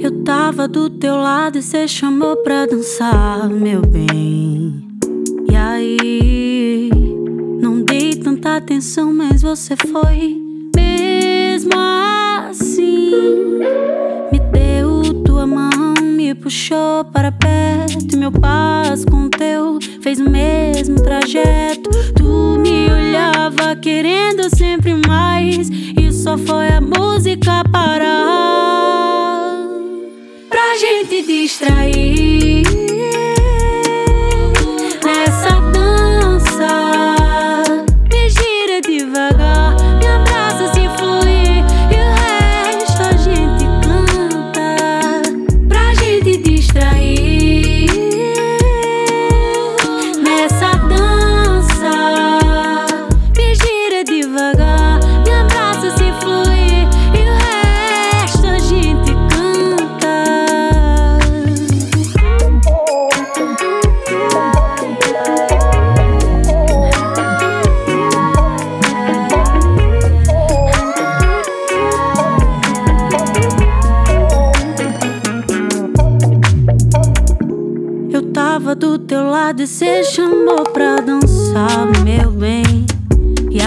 Eu tava do teu lado e cê chamou pra dançar, meu bem. E aí, não dei tanta atenção, mas você foi. Mesmo assim, me deu tua mão, me puxou para perto. E meu passo com o teu fez o mesmo trajeto. Tu me olhava querendo sempre mais, e só foi a música parar pra gente distrair nessa dança. Me gira devagar, me abraça se fluir, e o resto a gente canta pra gente distrair nessa dança. Me gira devagar, me abraça se fluir, e o resto a gente canta. Eu tava do teu lado e cê chamou pra dançar, meu bem. E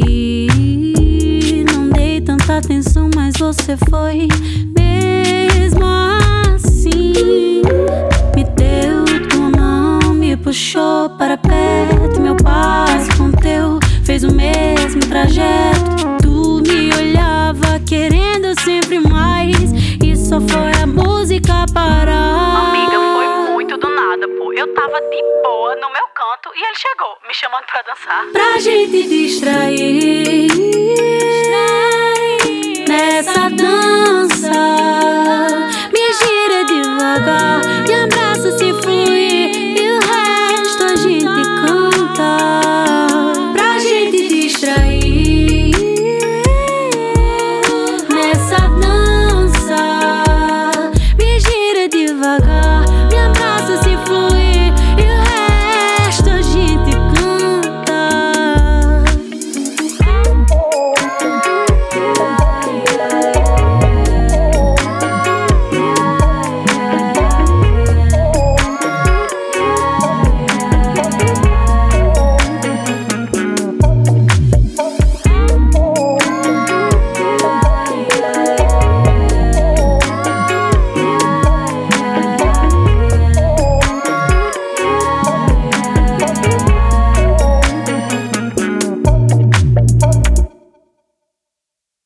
aí, não dei tanta atenção, mas você foi. Mesmo assim, me deu tua mão, me puxou para perto. Meu passo com o teu fez o mesmo trajeto. Tu me olhava querendo sempre mais, e só foi a música parar. Amiga, foi muito do nada, pô. Eu tava de boa no meu canto e ele chegou, me chamando pra dançar. Pra gente distrair nessa dança.